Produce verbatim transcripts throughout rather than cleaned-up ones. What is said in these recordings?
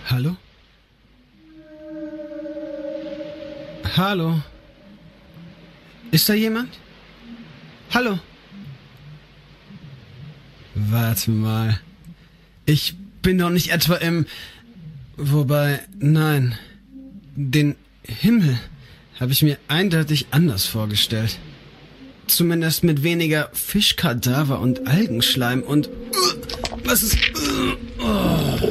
Hallo? Hallo? Ist da jemand? Hallo? Warte mal. Ich bin doch nicht etwa im... Wobei, nein. Den Himmel habe ich mir eindeutig anders vorgestellt. Zumindest mit weniger Fischkadaver und Algenschleim und... Uh, was ist... Uh, oh.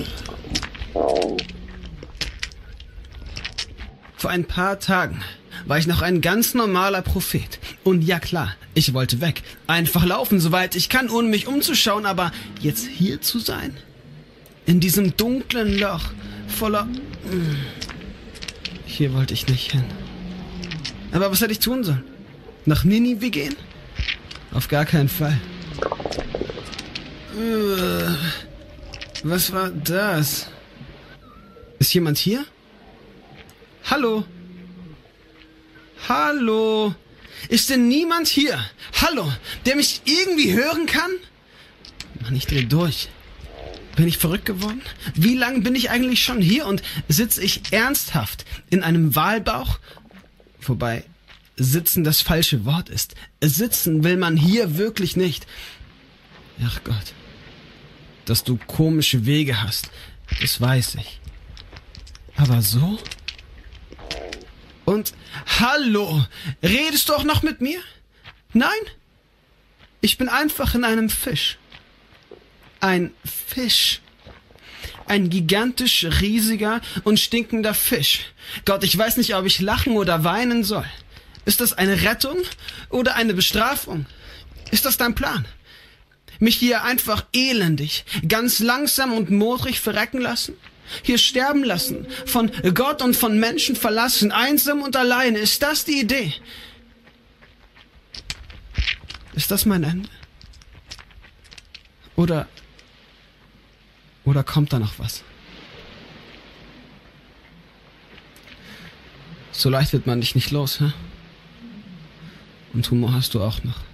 Vor ein paar Tagen war ich noch ein ganz normaler Prophet. Und ja klar, ich wollte weg. Einfach laufen, soweit ich kann, ohne mich umzuschauen. Aber jetzt hier zu sein? In diesem dunklen Loch voller... Hier wollte ich nicht hin. Aber was hätte ich tun sollen? Nach Ninive gehen? Auf gar keinen Fall. Was war das? Ist jemand hier? Hallo? Hallo? Ist denn niemand hier? Hallo? Der mich irgendwie hören kann? Mann, ich dreh durch. Bin ich verrückt geworden? Wie lange bin ich eigentlich schon hier und sitze ich ernsthaft in einem Walbauch? Wobei sitzen das falsche Wort ist. Sitzen will man hier wirklich nicht. Ach Gott. Dass du komische Wege hast, das weiß ich. Aber so? Und hallo, redest du auch noch mit mir? Nein? Ich bin einfach in einem Fisch. Ein Fisch. Ein gigantisch riesiger und stinkender Fisch. Gott, ich weiß nicht, ob ich lachen oder weinen soll. Ist das eine Rettung oder eine Bestrafung? Ist das dein Plan? Mich hier einfach elendig, ganz langsam und modrig verrecken lassen? Hier sterben lassen, von Gott und von Menschen verlassen, einsam und allein. Ist das die Idee? Ist das mein Ende? Oder, oder kommt da noch was? So leicht wird man dich nicht los, hä? Und Humor hast du auch noch.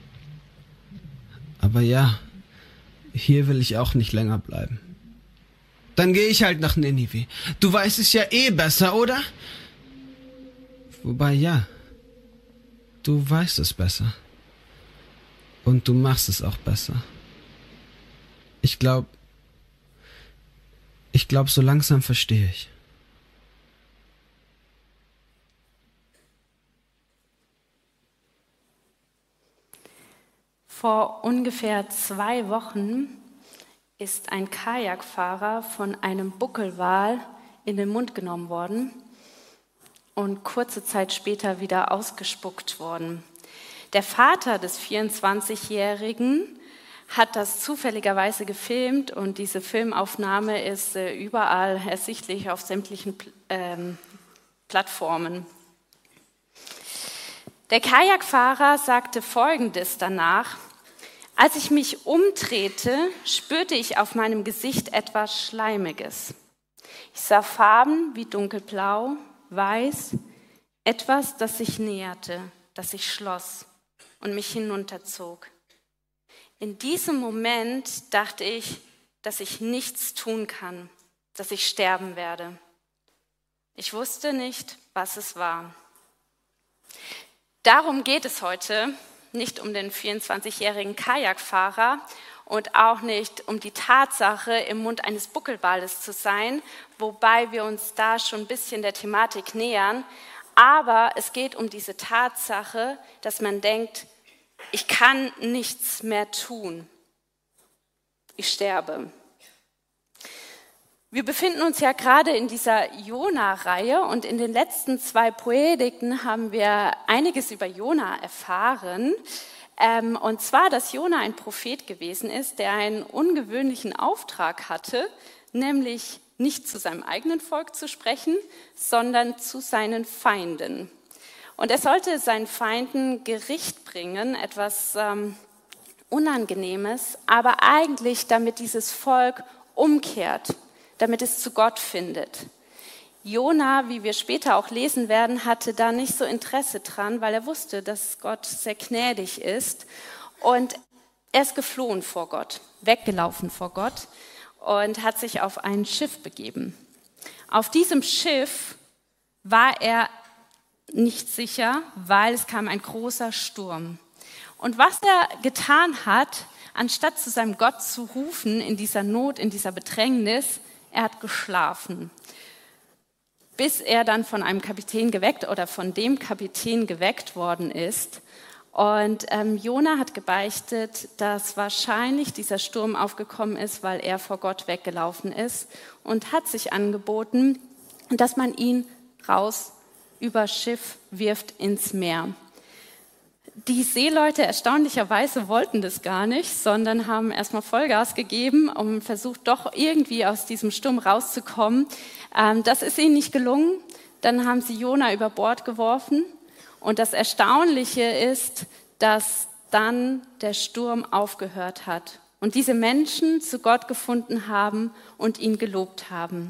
Aber ja, hier will ich auch nicht länger bleiben. Dann gehe ich halt nach Ninive. Du weißt es ja eh besser, oder? Wobei ja, du weißt es besser. Und du machst es auch besser. Ich glaube, ich glaube, so langsam verstehe ich. Vor ungefähr zwei Wochen ist ein Kajakfahrer von einem Buckelwal in den Mund genommen worden und kurze Zeit später wieder ausgespuckt worden. Der Vater des vierundzwanzigjährigen hat das zufälligerweise gefilmt und diese Filmaufnahme ist äh, überall ersichtlich auf sämtlichen ähm, Plattformen. Der Kajakfahrer sagte Folgendes danach: Als ich mich umdrehte, spürte ich auf meinem Gesicht etwas Schleimiges. Ich sah Farben wie dunkelblau, weiß, etwas, das sich näherte, das sich schloss und mich hinunterzog. In diesem Moment dachte ich, dass ich nichts tun kann, dass ich sterben werde. Ich wusste nicht, was es war. Darum geht es heute. Nicht um den vierundzwanzigjährigen Kajakfahrer und auch nicht um die Tatsache, im Mund eines Buckelwales zu sein, wobei wir uns da schon ein bisschen der Thematik nähern. Aber es geht um diese Tatsache, dass man denkt, ich kann nichts mehr tun. Ich sterbe. Wir befinden uns ja gerade in dieser Jona-Reihe und in den letzten zwei Predigten haben wir einiges über Jona erfahren. Ähm, und zwar, dass Jona ein Prophet gewesen ist, der einen ungewöhnlichen Auftrag hatte, nämlich nicht zu seinem eigenen Volk zu sprechen, sondern zu seinen Feinden. Und er sollte seinen Feinden Gericht bringen, etwas ähm, Unangenehmes, aber eigentlich damit dieses Volk umkehrt, damit es zu Gott findet. Jona, wie wir später auch lesen werden, hatte da nicht so Interesse dran, weil er wusste, dass Gott sehr gnädig ist. Und er ist geflohen vor Gott, weggelaufen vor Gott und hat sich auf ein Schiff begeben. Auf diesem Schiff war er nicht sicher, weil es kam ein großer Sturm. Und was er getan hat, anstatt zu seinem Gott zu rufen in dieser Not, in dieser Bedrängnis, er hat geschlafen. Bis er dann von einem Kapitän geweckt oder von dem Kapitän geweckt worden ist. Und ähm, Jona hat gebeichtet, dass wahrscheinlich dieser Sturm aufgekommen ist, weil er vor Gott weggelaufen ist und hat sich angeboten, dass man ihn raus über Schiff wirft ins Meer. Die Seeleute erstaunlicherweise wollten das gar nicht, sondern haben erstmal Vollgas gegeben und versucht doch irgendwie aus diesem Sturm rauszukommen. Ähm, das ist ihnen nicht gelungen. Dann haben sie Jona über Bord geworfen. Und das Erstaunliche ist, dass dann der Sturm aufgehört hat und diese Menschen zu Gott gefunden haben und ihn gelobt haben.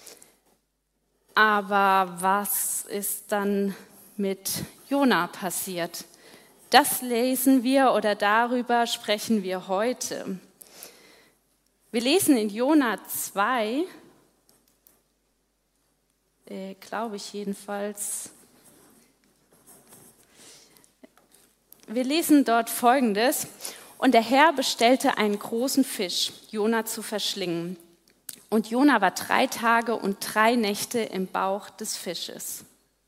Aber was ist dann mit Jona passiert? Das lesen wir oder darüber sprechen wir heute. Wir lesen in Jona zwei, äh, glaube ich jedenfalls. Wir lesen dort Folgendes. Und der Herr bestellte einen großen Fisch, Jona zu verschlingen. Und Jona war drei Tage und drei Nächte im Bauch des Fisches.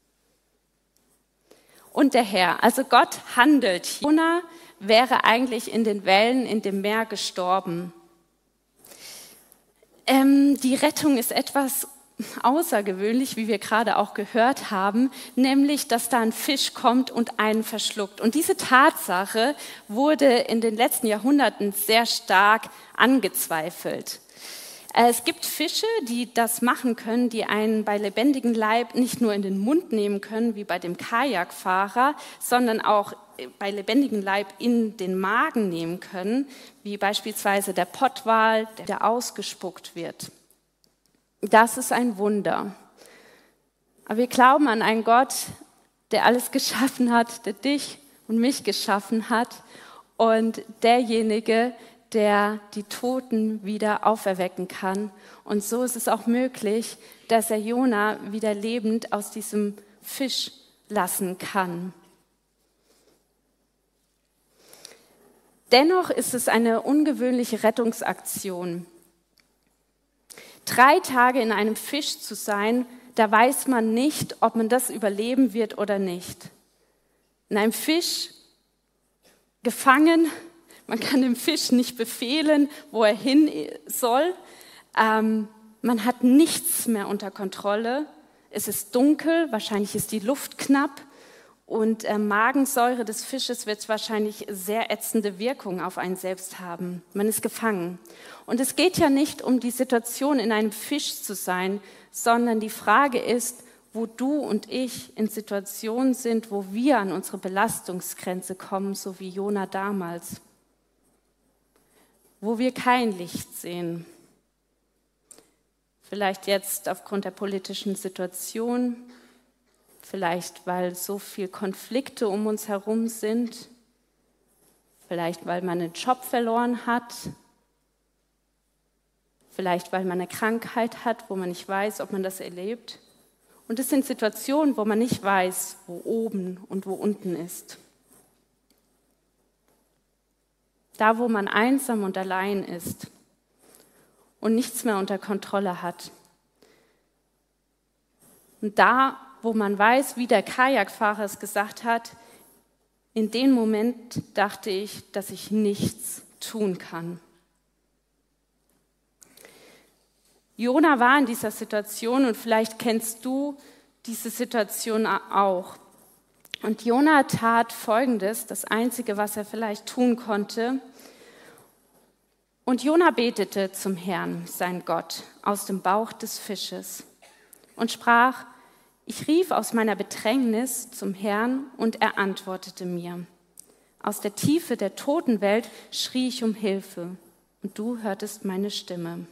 Und der Herr, also Gott handelt. Jona wäre eigentlich in den Wellen in dem Meer gestorben. Ähm, die Rettung ist etwas außergewöhnlich, wie wir gerade auch gehört haben, nämlich, dass da ein Fisch kommt und einen verschluckt. Und diese Tatsache wurde in den letzten Jahrhunderten sehr stark angezweifelt. Es gibt Fische, die das machen können, die einen bei lebendigem Leib nicht nur in den Mund nehmen können, wie bei dem Kajakfahrer, sondern auch bei lebendigem Leib in den Magen nehmen können, wie beispielsweise der Pottwal, der ausgespuckt wird. Das ist ein Wunder. Aber wir glauben an einen Gott, der alles geschaffen hat, der dich und mich geschaffen hat und derjenige, der die Toten wieder auferwecken kann. Und so ist es auch möglich, dass er Jona wieder lebend aus diesem Fisch lassen kann. Dennoch ist es eine ungewöhnliche Rettungsaktion. Drei Tage in einem Fisch zu sein, da weiß man nicht, ob man das überleben wird oder nicht. In einem Fisch gefangen, man kann dem Fisch nicht befehlen, wo er hin soll. Ähm, man hat nichts mehr unter Kontrolle. Es ist dunkel, wahrscheinlich ist die Luft knapp und äh, Magensäure des Fisches wird wahrscheinlich sehr ätzende Wirkung auf einen selbst haben. Man ist gefangen. Und es geht ja nicht um die Situation, in einem Fisch zu sein, sondern die Frage ist, wo du und ich in Situationen sind, wo wir an unsere Belastungsgrenze kommen, so wie Jona damals. Wo wir kein Licht sehen. Vielleicht jetzt aufgrund der politischen Situation, vielleicht weil so viele Konflikte um uns herum sind, vielleicht weil man einen Job verloren hat, vielleicht weil man eine Krankheit hat, wo man nicht weiß, ob man das erlebt. Und es sind Situationen, wo man nicht weiß, wo oben und wo unten ist. Da, wo man einsam und allein ist und nichts mehr unter Kontrolle hat. Und da, wo man weiß, wie der Kajakfahrer es gesagt hat, in dem Moment dachte ich, dass ich nichts tun kann. Jona war in dieser Situation und vielleicht kennst du diese Situation auch. Und Jona tat Folgendes, das Einzige, was er vielleicht tun konnte. Und Jona betete zum Herrn, sein Gott, aus dem Bauch des Fisches und sprach, ich rief aus meiner Bedrängnis zum Herrn und er antwortete mir. Aus der Tiefe der Totenwelt schrie ich um Hilfe und du hörtest meine Stimme.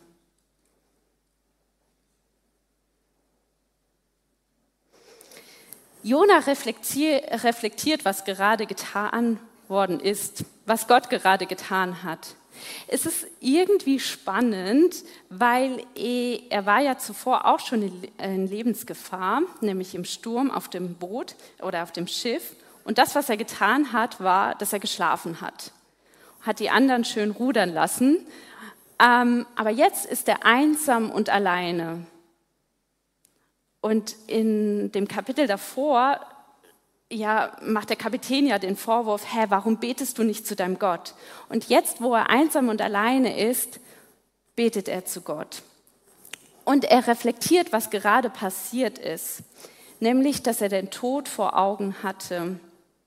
Jona reflektiert, was gerade getan worden ist, was Gott gerade getan hat. Es ist irgendwie spannend, weil er war ja zuvor auch schon in Lebensgefahr, nämlich im Sturm auf dem Boot oder auf dem Schiff. Und das, was er getan hat, war, dass er geschlafen hat. Hat die anderen schön rudern lassen. Aber jetzt ist er einsam und alleine. Und in dem Kapitel davor ja, macht der Kapitän ja den Vorwurf, hä, warum betest du nicht zu deinem Gott? Und jetzt, wo er einsam und alleine ist, betet er zu Gott. Und er reflektiert, was gerade passiert ist, nämlich, dass er den Tod vor Augen hatte,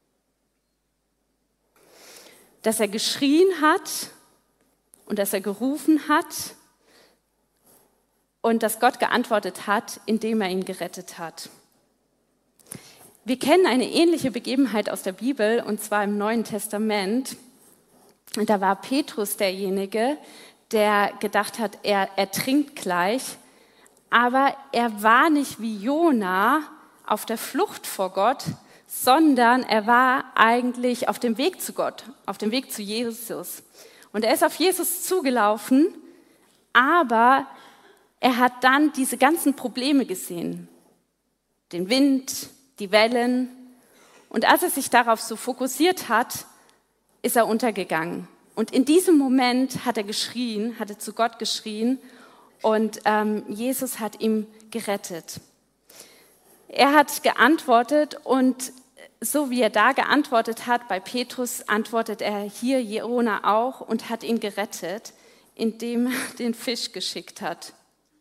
dass er geschrien hat und dass er gerufen hat und dass Gott geantwortet hat, indem er ihn gerettet hat. Wir kennen eine ähnliche Begebenheit aus der Bibel, und zwar im Neuen Testament. Und da war Petrus derjenige, der gedacht hat, er ertrinkt gleich, aber er war nicht wie Jona auf der Flucht vor Gott, sondern er war eigentlich auf dem Weg zu Gott, auf dem Weg zu Jesus. Und er ist auf Jesus zugelaufen, aber er hat dann diese ganzen Probleme gesehen, den Wind, die Wellen. Und als er sich darauf so fokussiert hat, ist er untergegangen. Und in diesem Moment hat er geschrien, hat er zu Gott geschrien und ähm, Jesus hat ihn gerettet. Er hat geantwortet und so wie er da geantwortet hat, bei Petrus antwortet er hier Jona auch und hat ihn gerettet, indem er den Fisch geschickt hat.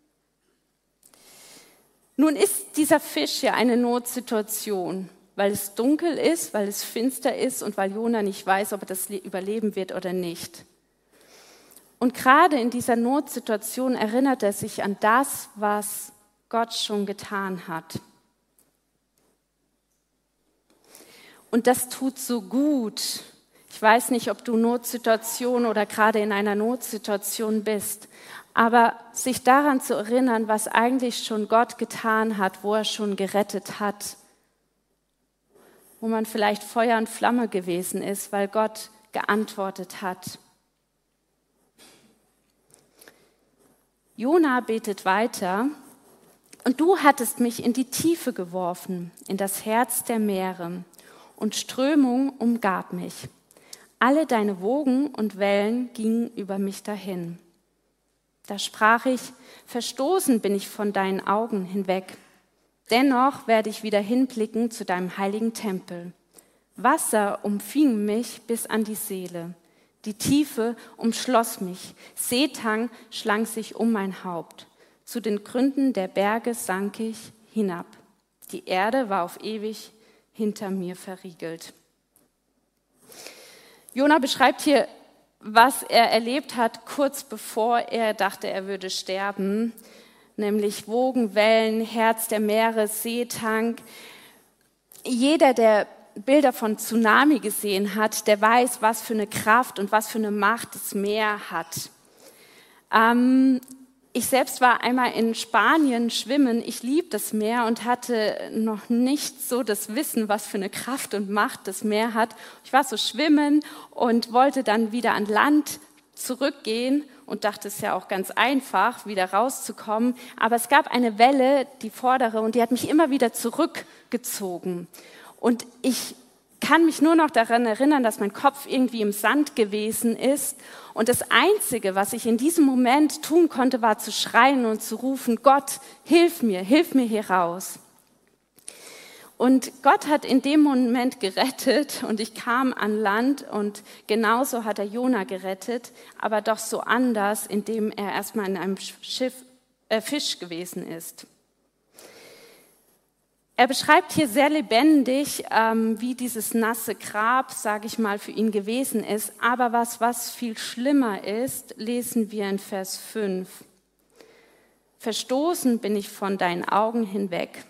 Nun ist dieser Fisch ja eine Notsituation, weil es dunkel ist, weil es finster ist und weil Jona nicht weiß, ob er das überleben wird oder nicht. Und gerade in dieser Notsituation erinnert er sich an das, was Gott schon getan hat. Und das tut so gut. Ich weiß nicht, ob du Notsituation oder gerade in einer Notsituation bist, aber sich daran zu erinnern, was eigentlich schon Gott getan hat, wo er schon gerettet hat, wo man vielleicht Feuer und Flamme gewesen ist, weil Gott geantwortet hat. Jona betet weiter: Und du hattest mich in die Tiefe geworfen, in das Herz der Meere, und Strömung umgab mich. Alle deine Wogen und Wellen gingen über mich dahin. Da sprach ich: Verstoßen bin ich von deinen Augen hinweg. Dennoch werde ich wieder hinblicken zu deinem heiligen Tempel. Wasser umfing mich bis an die Seele. Die Tiefe umschloss mich. Seetang schlang sich um mein Haupt. Zu den Gründen der Berge sank ich hinab. Die Erde war auf ewig hinter mir verriegelt. Jona beschreibt hier, was er erlebt hat, kurz bevor er dachte, er würde sterben, nämlich Wogen, Wellen, Herz der Meere, Seetang. Jeder, der Bilder von Tsunami gesehen hat, der weiß, was für eine Kraft und was für eine Macht das Meer hat. Ähm, ich selbst war einmal in Spanien schwimmen. Ich liebe das Meer und hatte noch nicht so das Wissen, was für eine Kraft und Macht das Meer hat. Ich war so schwimmen und wollte dann wieder an Land zurückgehen und dachte, es ist ja auch ganz einfach, wieder rauszukommen. Aber es gab eine Welle, die vordere, und die hat mich immer wieder zurückgezogen. Und ich kann mich nur noch daran erinnern, dass mein Kopf irgendwie im Sand gewesen ist. Und das Einzige, was ich in diesem Moment tun konnte, war zu schreien und zu rufen: Gott, hilf mir, hilf mir hier raus. Und Gott hat in dem Moment gerettet und ich kam an Land und genauso hat er Jona gerettet, aber doch so anders, indem er erstmal in einem Schiff, äh, Fisch gewesen ist. Er beschreibt hier sehr lebendig, ähm, wie dieses nasse Grab, sage ich mal, für ihn gewesen ist. Aber was, was viel schlimmer ist, lesen wir in Vers fünf. Verstoßen bin ich von deinen Augen hinweg.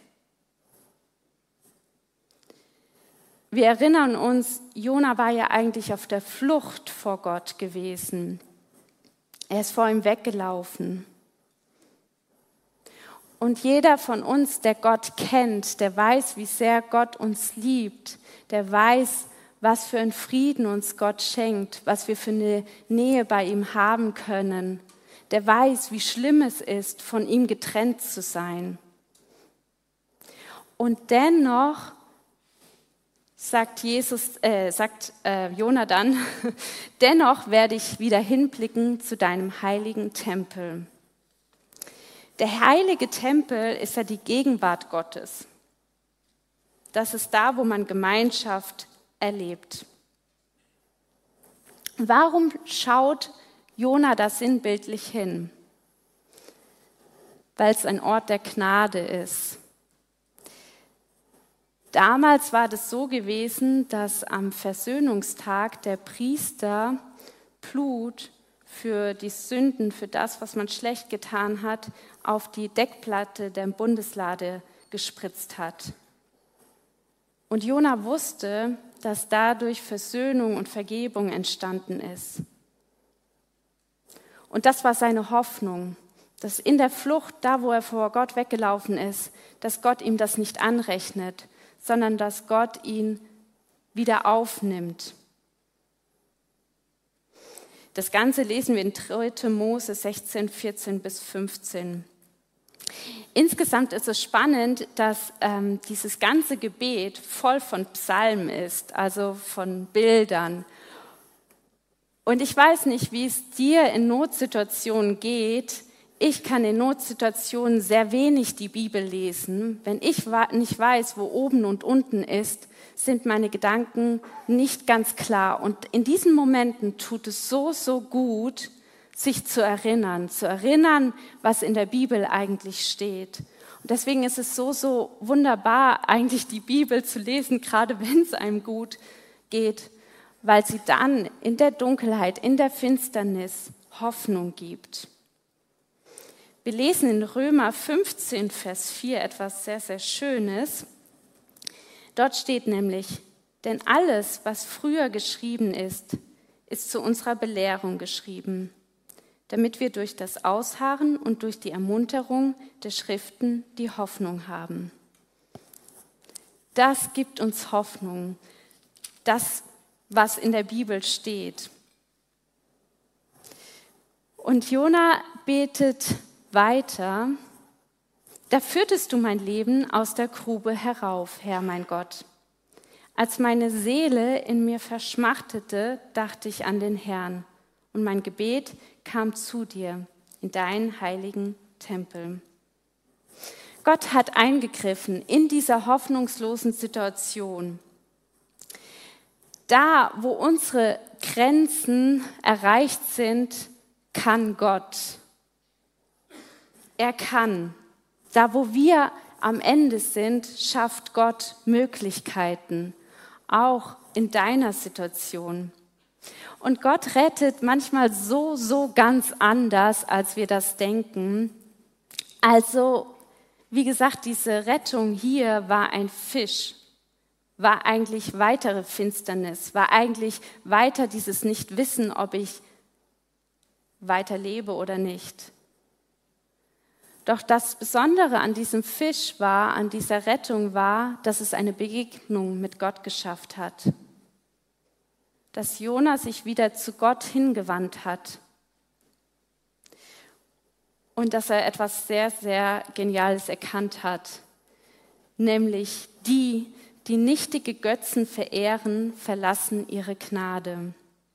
Wir erinnern uns, Jona war ja eigentlich auf der Flucht vor Gott gewesen. Er ist vor ihm weggelaufen. Und jeder von uns, der Gott kennt, der weiß, wie sehr Gott uns liebt, der weiß, was für einen Frieden uns Gott schenkt, was wir für eine Nähe bei ihm haben können. Der weiß, wie schlimm es ist, von ihm getrennt zu sein. Und dennoch sagt Jesus, äh, sagt äh, Jona dann, dennoch werde ich wieder hinblicken zu deinem heiligen Tempel. Der heilige Tempel ist ja die Gegenwart Gottes. Das ist da, wo man Gemeinschaft erlebt. Warum schaut Jona da sinnbildlich hin? Weil es ein Ort der Gnade ist. Damals war das so gewesen, dass am Versöhnungstag der Priester Blut für die Sünden, für das, was man schlecht getan hat, auf die Deckplatte der Bundeslade gespritzt hat. Und Jona wusste, dass dadurch Versöhnung und Vergebung entstanden ist. Und das war seine Hoffnung, dass in der Flucht, da wo er vor Gott weggelaufen ist, dass Gott ihm das nicht anrechnet, sondern dass Gott ihn wieder aufnimmt. Das Ganze lesen wir in dritter Mose sechzehn, vierzehn bis fünfzehn. Insgesamt ist es spannend, dass ähm, dieses ganze Gebet voll von Psalmen ist, also von Bildern. Und ich weiß nicht, wie es dir in Notsituationen geht. Ich kann in Notsituationen sehr wenig die Bibel lesen. Wenn ich nicht weiß, wo oben und unten ist, sind meine Gedanken nicht ganz klar. Und in diesen Momenten tut es so, so gut, sich zu erinnern, zu erinnern, was in der Bibel eigentlich steht. Und deswegen ist es so, so wunderbar, eigentlich die Bibel zu lesen, gerade wenn es einem gut geht, weil sie dann in der Dunkelheit, in der Finsternis Hoffnung gibt. Wir lesen in Römer fünfzehn, Vers vier etwas sehr, sehr Schönes. Dort steht nämlich, denn alles, was früher geschrieben ist, ist zu unserer Belehrung geschrieben, damit wir durch das Ausharren und durch die Ermunterung der Schriften die Hoffnung haben. Das gibt uns Hoffnung, das, was in der Bibel steht. Und Jona betet weiter, da führtest du mein Leben aus der Grube herauf, Herr mein Gott. Als meine Seele in mir verschmachtete, dachte ich an den Herrn und mein Gebet kam zu dir in deinen heiligen Tempel. Gott hat eingegriffen in dieser hoffnungslosen Situation. Da, wo unsere Grenzen erreicht sind, kann Gott. Er kann. Da, wo wir am Ende sind, schafft Gott Möglichkeiten, auch in deiner Situation. Und Gott rettet manchmal so, so ganz anders, als wir das denken. Also, wie gesagt, diese Rettung hier war ein Fisch, war eigentlich weitere Finsternis, war eigentlich weiter dieses Nichtwissen, ob ich weiter lebe oder nicht. Doch das Besondere an diesem Fisch war, an dieser Rettung war, dass es eine Begegnung mit Gott geschafft hat. Dass Jona sich wieder zu Gott hingewandt hat. Und dass er etwas sehr, sehr Geniales erkannt hat. Nämlich die, die nichtige Götzen verehren, verlassen ihre Gnade.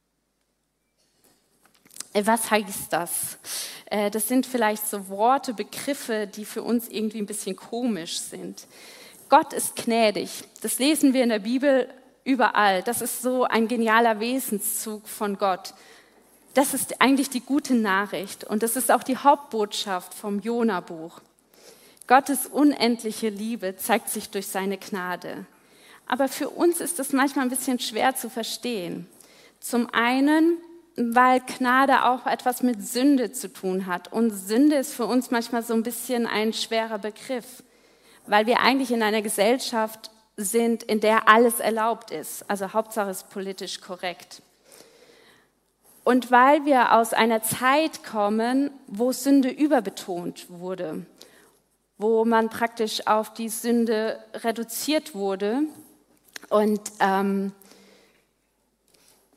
Was heißt das? Das sind vielleicht so Worte, Begriffe, die für uns irgendwie ein bisschen komisch sind. Gott ist gnädig. Das lesen wir in der Bibel überall. Das ist so ein genialer Wesenszug von Gott. Das ist eigentlich die gute Nachricht. Und das ist auch die Hauptbotschaft vom Jona-Buch. Gottes unendliche Liebe zeigt sich durch seine Gnade. Aber für uns ist das manchmal ein bisschen schwer zu verstehen. Zum einen, weil Gnade auch etwas mit Sünde zu tun hat. Und Sünde ist für uns manchmal so ein bisschen ein schwerer Begriff, weil wir eigentlich in einer Gesellschaft sind, in der alles erlaubt ist. Also Hauptsache ist politisch korrekt. Und weil wir aus einer Zeit kommen, wo Sünde überbetont wurde, wo man praktisch auf die Sünde reduziert wurde und ähm,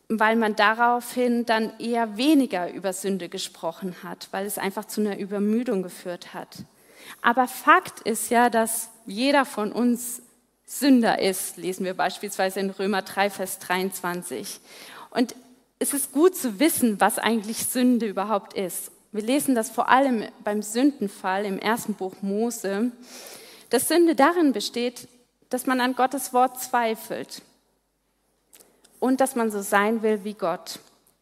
weil man daraufhin dann eher weniger über Sünde gesprochen hat, weil es einfach zu einer Übermüdung geführt hat. Aber Fakt ist ja, dass jeder von uns Sünder ist, lesen wir beispielsweise in Römer drei, Vers dreiundzwanzig. Und es ist gut zu wissen, was eigentlich Sünde überhaupt ist. Wir lesen das vor allem beim Sündenfall im ersten Buch Mose, dass Sünde darin besteht, dass man an Gottes Wort zweifelt und dass man so sein will wie Gott.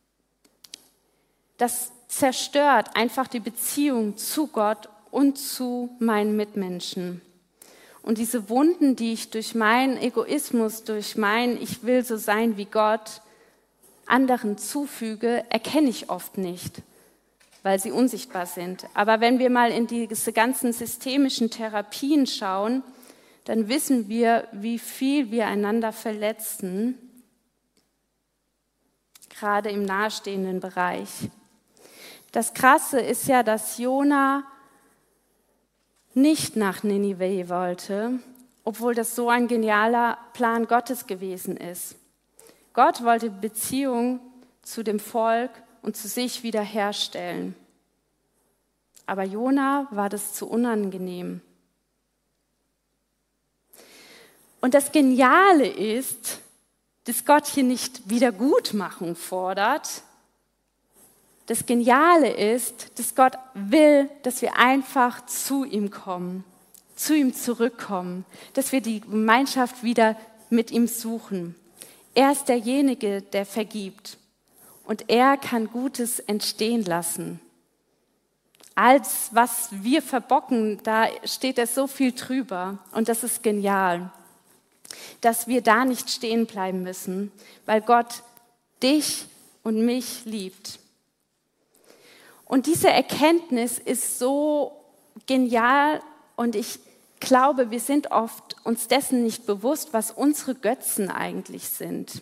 Das zerstört einfach die Beziehung zu Gott und zu meinen Mitmenschen. Und diese Wunden, die ich durch meinen Egoismus, durch mein Ich will so sein wie Gott anderen zufüge, erkenne ich oft nicht, weil sie unsichtbar sind. Aber wenn wir mal in diese ganzen systemischen Therapien schauen, dann wissen wir, wie viel wir einander verletzen, gerade im nahestehenden Bereich. Das Krasse ist ja, dass Jona nicht nach Ninive wollte, obwohl das so ein genialer Plan Gottes gewesen ist. Gott wollte Beziehung zu dem Volk und zu sich wiederherstellen. Aber Jona war das zu unangenehm. Und das Geniale ist, dass Gott hier nicht Wiedergutmachung fordert. Das Geniale ist, dass Gott will, dass wir einfach zu ihm kommen, zu ihm zurückkommen, dass wir die Gemeinschaft wieder mit ihm suchen. Er ist derjenige, der vergibt und er kann Gutes entstehen lassen. Alles, was wir verbocken, da steht er so viel drüber und das ist genial, dass wir da nicht stehen bleiben müssen, weil Gott dich und mich liebt. Und diese Erkenntnis ist so genial und ich glaube, wir sind oft uns dessen nicht bewusst, was unsere Götzen eigentlich sind.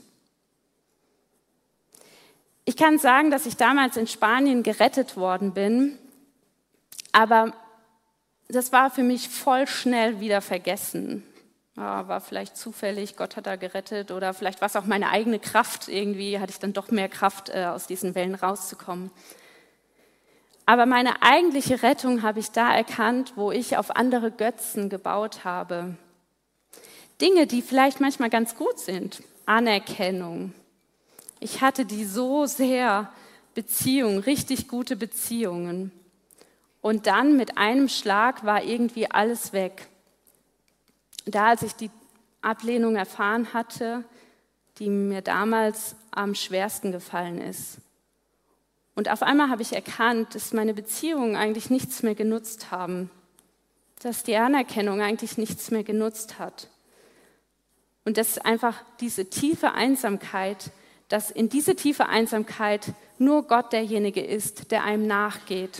Ich kann sagen, dass ich damals in Spanien gerettet worden bin, aber das war für mich voll schnell wieder vergessen. Ja, war vielleicht zufällig, Gott hat da gerettet oder vielleicht war es auch meine eigene Kraft. Irgendwie hatte ich dann doch mehr Kraft, äh, aus diesen Wellen rauszukommen. Aber meine eigentliche Rettung habe ich da erkannt, wo ich auf andere Götzen gebaut habe. Dinge, die vielleicht manchmal ganz gut sind. Anerkennung. Ich hatte die so sehr Beziehungen, richtig gute Beziehungen. Und dann mit einem Schlag war irgendwie alles weg. Da, als ich die Ablehnung erfahren hatte, die mir damals am schwersten gefallen ist. Und auf einmal habe ich erkannt, dass meine Beziehungen eigentlich nichts mehr genutzt haben, dass die Anerkennung eigentlich nichts mehr genutzt hat. Und dass einfach diese tiefe Einsamkeit, dass in diese tiefe Einsamkeit nur Gott derjenige ist, der einem nachgeht.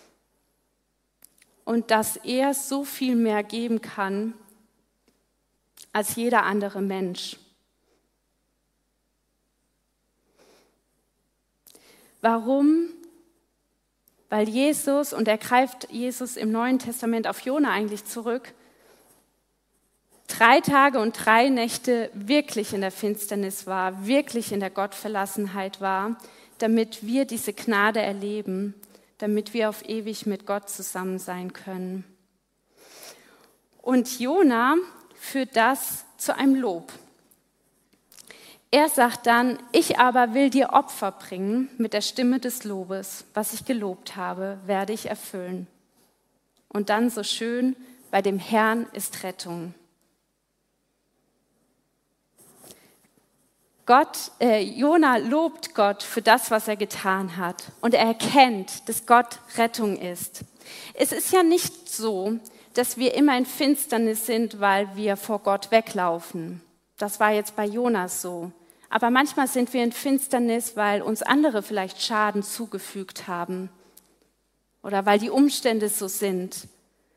Und dass er so viel mehr geben kann als jeder andere Mensch. Warum? Weil Jesus, und er greift Jesus im Neuen Testament auf Jona eigentlich zurück, drei Tage und drei Nächte wirklich in der Finsternis war, wirklich in der Gottverlassenheit war, damit wir diese Gnade erleben, damit wir auf ewig mit Gott zusammen sein können. Und Jona führt das zu einem Lob. Er sagt dann, ich aber will dir Opfer bringen mit der Stimme des Lobes. Was ich gelobt habe, werde ich erfüllen. Und dann so schön, bei dem Herrn ist Rettung. Gott, äh, Jona lobt Gott für das, was er getan hat. Und er erkennt, dass Gott Rettung ist. Es ist ja nicht so, dass wir immer in Finsternis sind, weil wir vor Gott weglaufen. Das war jetzt bei Jonas so. Aber manchmal sind wir in Finsternis, weil uns andere vielleicht Schaden zugefügt haben oder weil die Umstände so sind.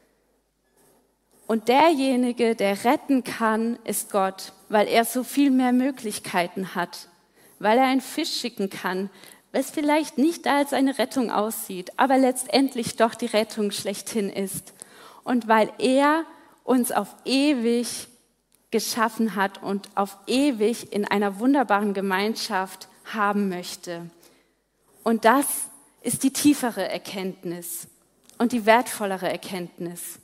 Und derjenige, der retten kann, ist Gott, weil er so viel mehr Möglichkeiten hat, weil er einen Fisch schicken kann, was vielleicht nicht als eine Rettung aussieht, aber letztendlich doch die Rettung schlechthin ist. Und weil er uns auf ewig geschaffen hat und auf ewig in einer wunderbaren Gemeinschaft haben möchte. Und das ist die tiefere Erkenntnis und die wertvollere Erkenntnis.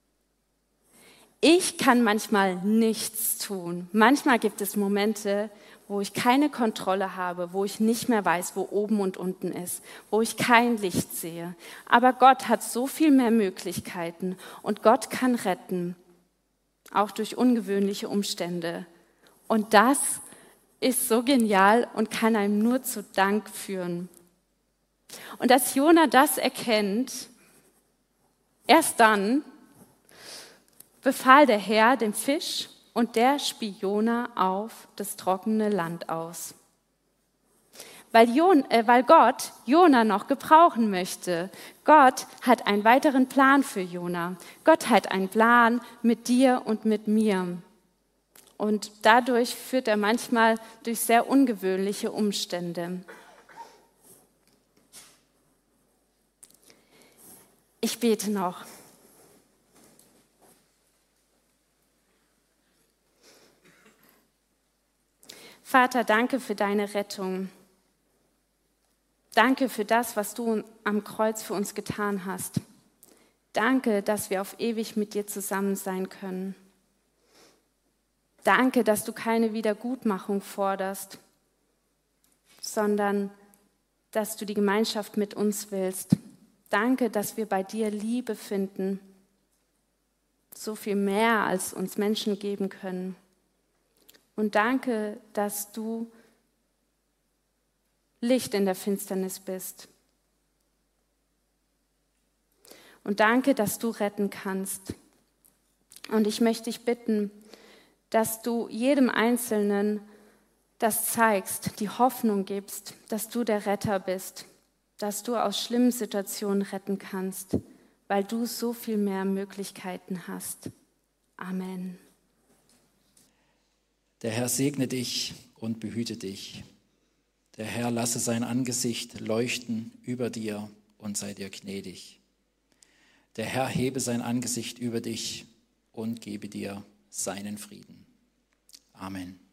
Ich kann manchmal nichts tun. Manchmal gibt es Momente, wo ich keine Kontrolle habe, wo ich nicht mehr weiß, wo oben und unten ist, wo ich kein Licht sehe. Aber Gott hat so viel mehr Möglichkeiten und Gott kann retten, auch durch ungewöhnliche Umstände. Und das ist so genial und kann einem nur zu Dank führen. Und als Jona das erkennt, erst dann befahl der Herr dem Fisch, und der spie Jona auf das trockene Land aus. Weil, Jon, äh, weil Gott Jona noch gebrauchen möchte. Gott hat einen weiteren Plan für Jona. Gott hat einen Plan mit dir und mit mir. Und dadurch führt er manchmal durch sehr ungewöhnliche Umstände. Ich bete noch. Vater, danke für deine Rettung. Danke für das, was du am Kreuz für uns getan hast. Danke, dass wir auf ewig mit dir zusammen sein können. Danke, dass du keine Wiedergutmachung forderst, sondern dass du die Gemeinschaft mit uns willst. Danke, dass wir bei dir Liebe finden, so viel mehr als uns Menschen geben können. Und danke, dass du Licht in der Finsternis bist. Und danke, dass du retten kannst. Und ich möchte dich bitten, dass du jedem Einzelnen das zeigst, die Hoffnung gibst, dass du der Retter bist, dass du aus schlimmen Situationen retten kannst, weil du so viel mehr Möglichkeiten hast. Amen. Der Herr segne dich und behüte dich. Der Herr lasse sein Angesicht leuchten über dir und sei dir gnädig. Der Herr hebe sein Angesicht über dich und gebe dir seinen Frieden. Amen.